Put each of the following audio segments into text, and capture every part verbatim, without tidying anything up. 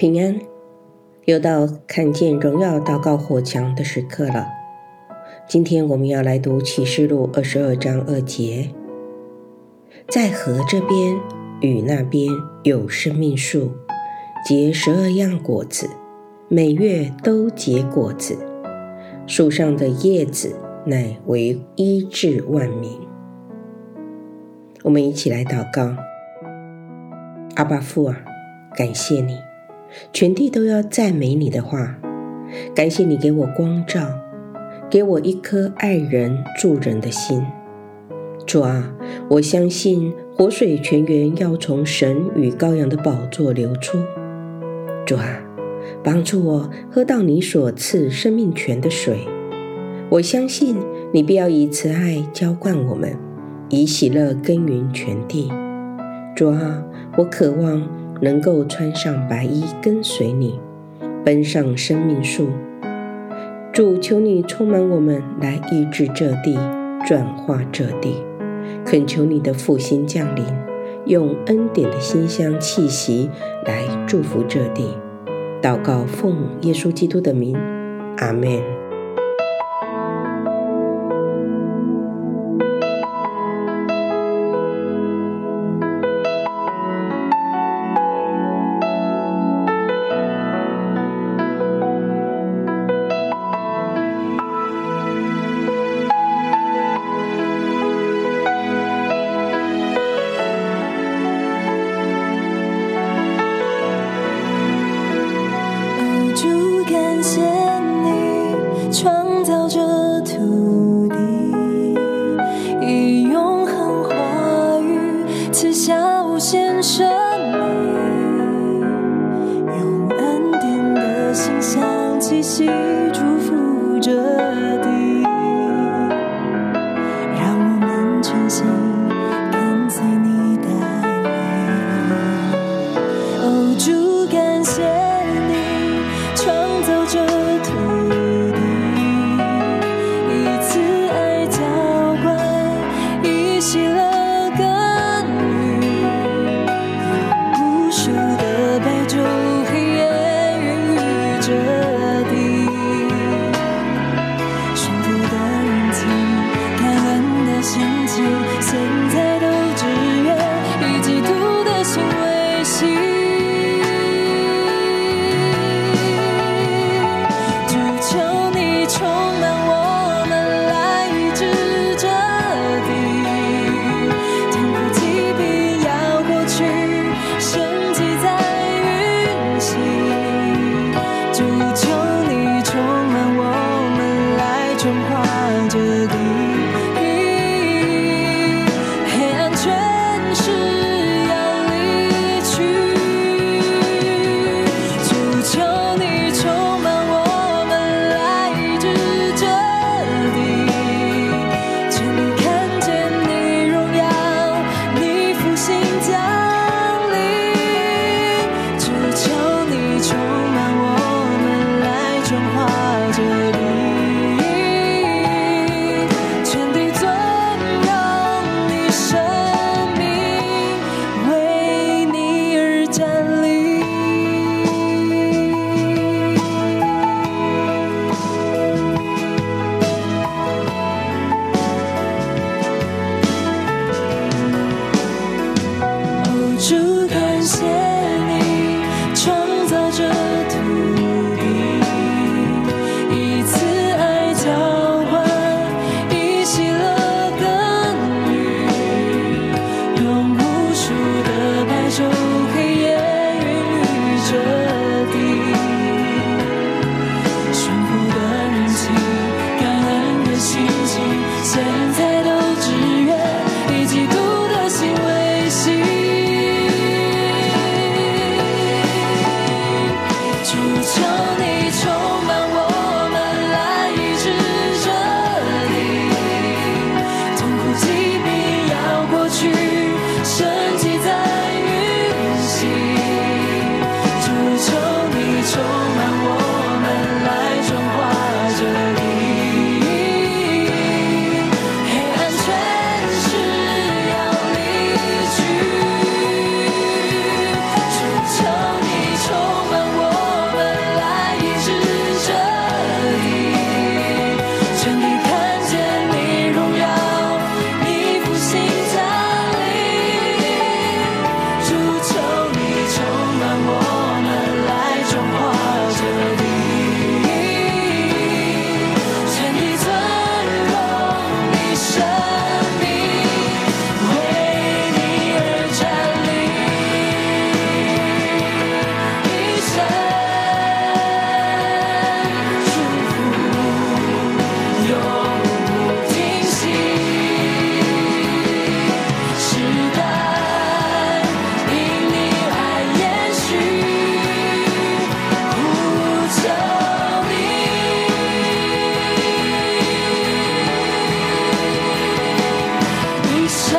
平安，又到看见荣耀祷告火墙的时刻了。今天我们要来读启示录二十二章二节，在河这边与那边有生命树，结十二样果子，每月都结果子，树上的叶子乃为医治万民。我们一起来祷告。阿爸父啊，感谢你，全地都要赞美你的话。感谢你给我光照，给我一颗爱人助人的心。主啊，我相信活水泉源要从神与羔羊的宝座流出。主啊，帮助我喝到你所赐生命泉的水。我相信你必要以慈爱浇灌我们，以喜乐耕耘全地。主啊，我渴望能够穿上白衣跟随你，奔上生命树。主，求你充满我们，来医治这地，转化这地。恳求你的复兴降临，用恩典的馨香气息来祝福这地。祷告奉耶稣基督的名，阿们。 感谢你创造这土地，以永恒话语赐下无限生命，用恩典的馨香气息祝福这地，让我们全心跟随你带领。哦，主，感谢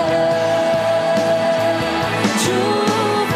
祝福，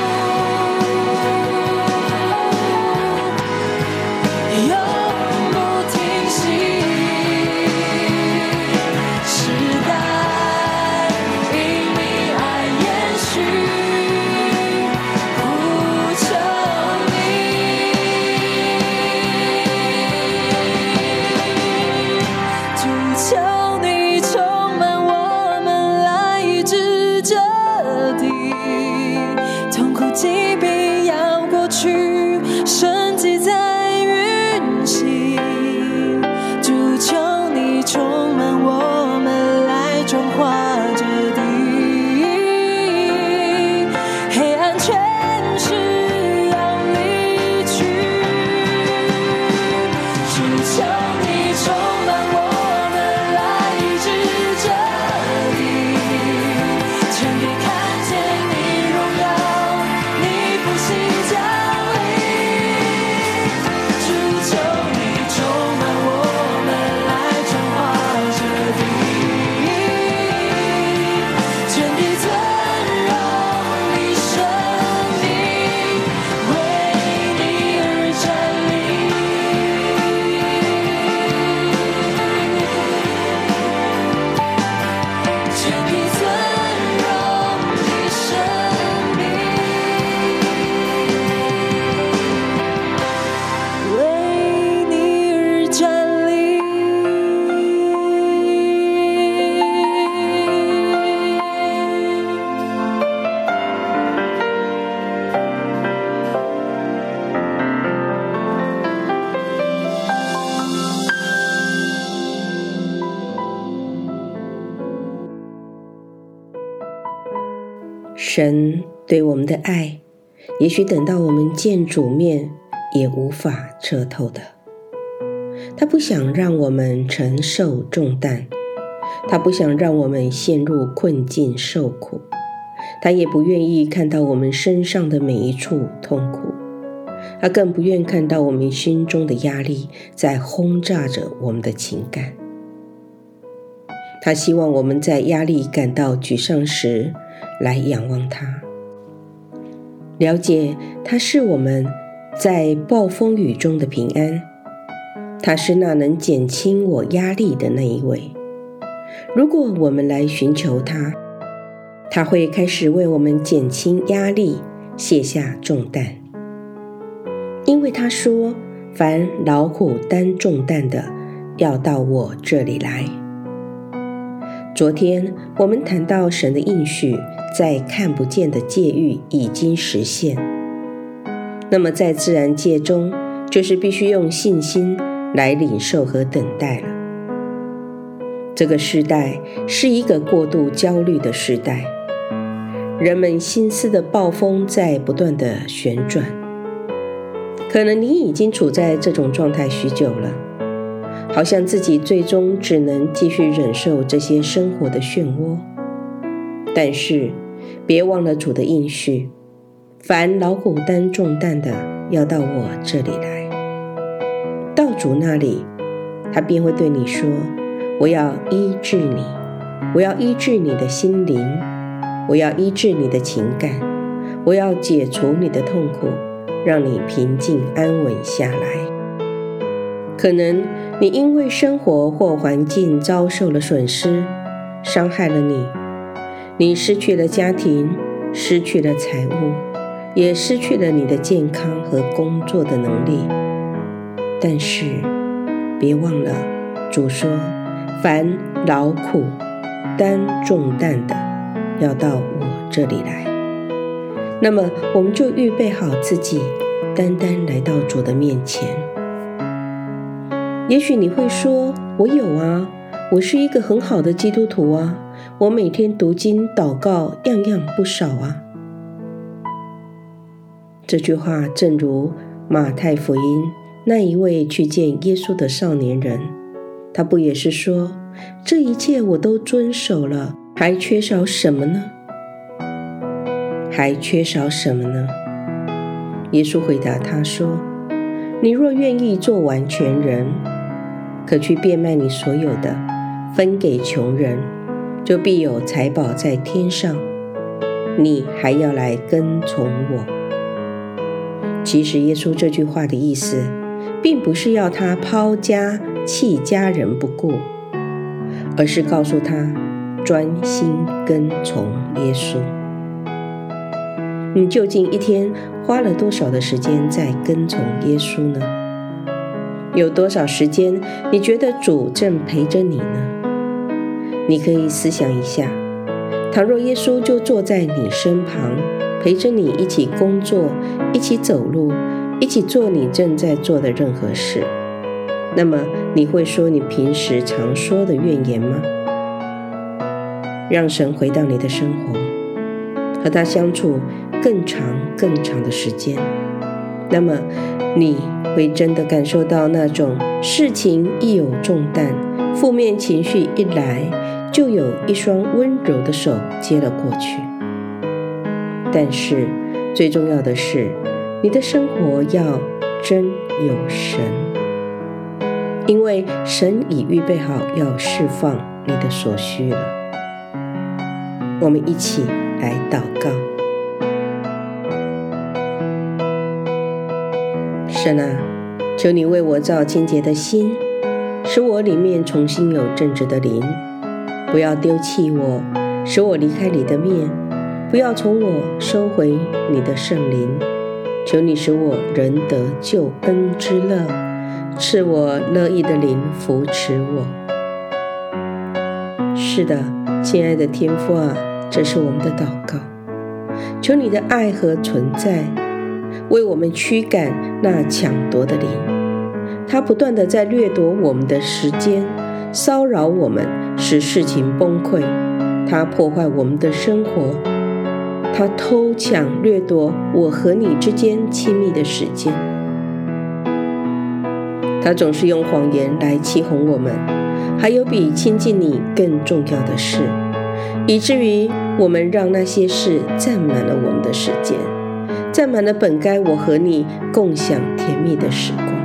永不停息。时代因你爱延续，呼求你，主求你充满我们，来医治这地。痛苦疾病要过去，神迹在运行。主求你充满我们，来转化这地。黑暗权势要离去，主求你充满我们，来医治这地。全地看见你荣耀，你复兴降临。主求你充满我们，来转化这地。全地尊荣你生命，为你而站立。全地尊荣你生命，为你而站立。 神对我们的爱，也许等到我们见主面也无法彻透的。他不想让我们承受重担，他不想让我们陷入困境受苦，他也不愿意看到我们身上的每一处痛苦，他更不愿看到我们心中的压力在轰炸着我们的情感。他希望我们在压力感到沮丧时来仰望他，了解他是我们在暴风雨中的平安，他是那能减轻我压力的那一位。如果我们来寻求他，他会开始为我们减轻压力，卸下重担。因为他说，凡劳苦担重担的，要到我这里来。昨天我们谈到神的应许在看不见的界域已经实现，那么在自然界中，就是必须用信心来领受和等待了。这个时代是一个过度焦虑的时代，人们心思的暴风在不断的旋转。可能你已经处在这种状态许久了，好像自己最终只能继续忍受这些生活的漩涡。但是别忘了主的应许，凡劳苦担重担的，要到我这里来。到主那里，他便会对你说，我要医治你，我要医治你的心灵，我要医治你的情感，我要解除你的痛苦，让你平静安稳下来。可能你因为生活或环境遭受了损失，伤害了你，你失去了家庭，失去了财物，也失去了你的健康和工作的能力。但是别忘了，主说，凡劳苦担重担的，要到我这里来。那么我们就预备好自己，单单来到主的面前。也许你会说，我有啊，我是一个很好的基督徒啊，我每天读经祷告，样样不少啊。这句话正如马太福音那一位去见耶稣的少年人，他不也是说，这一切我都遵守了，还缺少什么呢？还缺少什么呢？耶稣回答他说，你若愿意做完全人，可去变卖你所有的，分给穷人， 就必有财宝在天上，你还要来跟从我。其实耶稣这句话的意思，并不是要他抛家弃家人不顾，而是告诉他专心跟从耶稣。你究竟一天花了多少的时间在跟从耶稣呢？有多少时间你觉得主正陪着你呢？你可以思想一下，倘若耶稣就坐在你身旁，陪着你一起工作，一起走路，一起做你正在做的任何事，那么你会说你平时常说的怨言吗？让神回到你的生活，和他相处更长更长的时间，那么你会真的感受到那种事情一有重担，负面情绪一来，就有一双温柔的手接了过去。但是最重要的是，你的生活要真有神，因为神已预备好要释放你的所需了。我们一起来祷告。神啊，求你为我造清洁的心，使我里面重新有正直的灵，不要丢弃我，使我离开你的面，不要从我收回你的圣灵。求你使我仍得救恩之乐，赐我乐意的灵扶持我。是的，亲爱的天父啊，这是我们的祷告。求你的爱和存在为我们驱赶那抢夺的灵，他不断地在掠夺我们的时间，骚扰我们，使事情崩溃，他破坏我们的生活，他偷抢掠夺我和你之间亲密的时间，他总是用谎言来欺哄我们，还有比亲近你更重要的事，以至于我们让那些事占满了我们的时间，占满了本该我和你共享甜蜜的时光。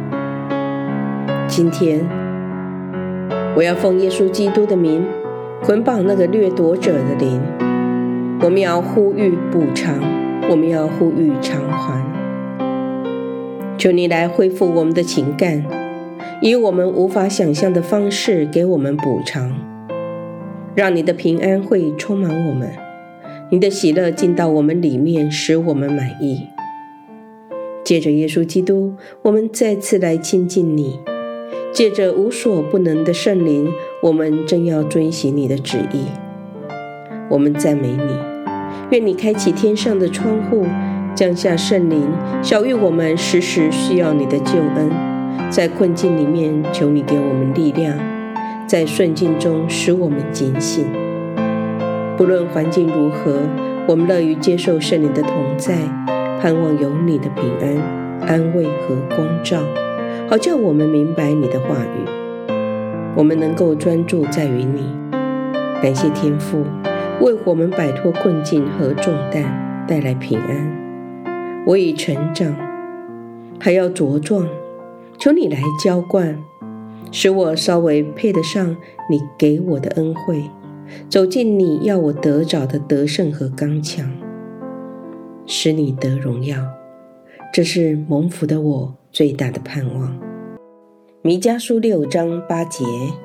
今天我要奉耶稣基督的名捆绑那个掠夺者的灵，我们要呼吁补偿，我们要呼吁偿还。求你来恢复我们的情感，以我们无法想象的方式给我们补偿，让你的平安会充满我们，你的喜乐进到我们里面，使我们满意。借着耶稣基督，我们再次来亲近你，借着无所不能的圣灵，我们正要遵行你的旨意。我们赞美你，愿你开启天上的窗户，降下圣灵，晓谕我们时时需要你的救恩。在困境里面，求你给我们力量，在顺境中使我们警醒。不论环境如何，我们乐于接受圣灵的同在，盼望有你的平安、安慰和光照，好叫我们明白你的话语，我们能够专注在于你。感谢天父为我们摆脱困境和重担，带来平安。我已成长，还要茁壮，求你来浇灌，使我稍微配得上你给我的恩惠，走进你要我得着的得胜和刚强，使你得荣耀。这是蒙福的我最大的盼望。弥迦书六章八节，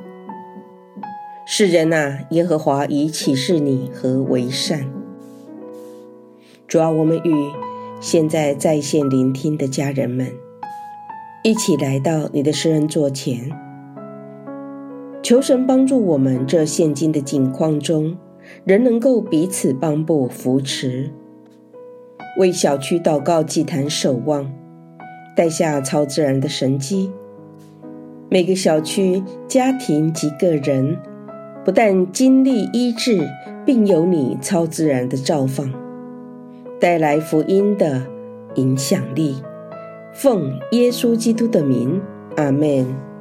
世人啊，耶和华已启示你何为善。主啊，我们与现在在线聆听的家人们一起来到你的施恩座前，求神帮助我们这现今的境况中，仍能够彼此帮助扶持，为小区祷告祭坛守望，带下超自然的神迹。每个小区、家庭及个人不但经历医治，并有你超自然的召放，带来福音的影响力。奉耶稣基督的名，阿们。